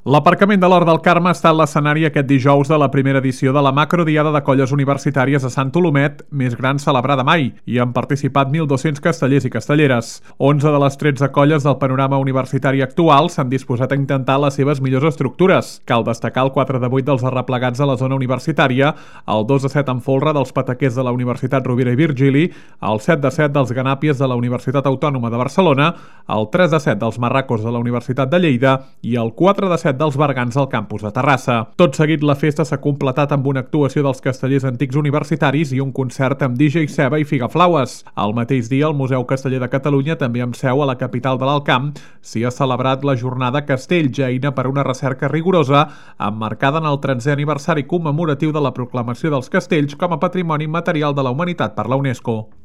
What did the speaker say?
L'aparcament de l'Hort del Carme ha estat l'escenari aquest dijous de la primera edició de la macrodiada de colles universitàries a Sant Olomet, més gran celebrada mai, i han participat 1.200 castellers i castelleres. 11 de les 13 colles del panorama universitari actual s'han disposat a intentar les seves millors estructures. Cal destacar el 4 de 8 dels arreplegats de la zona universitària, el 2 de 7 en folre dels pataquers de la Universitat Rovira i Virgili, el 7 de 7 dels ganàpies de la Universitat Autònoma de Barcelona, el 3 de 7 dels marracos de la Universitat de Lleida i el 4 de 7 dels bergants al campus de Terrassa. Tot seguit, la festa s'ha completat amb una actuació dels castellers antics universitaris i un concert amb DJ Ceba i Figaflaues. Al mateix dia, el Museu Casteller de Catalunya, també amb seu a la capital de l'Alt Camp, s'hi ha celebrat la jornada Castells, eina per una recerca rigorosa, emmarcada en el 13è aniversari commemoratiu de la proclamació dels castells com a Patrimoni Immaterial de la Humanitat per la UNESCO.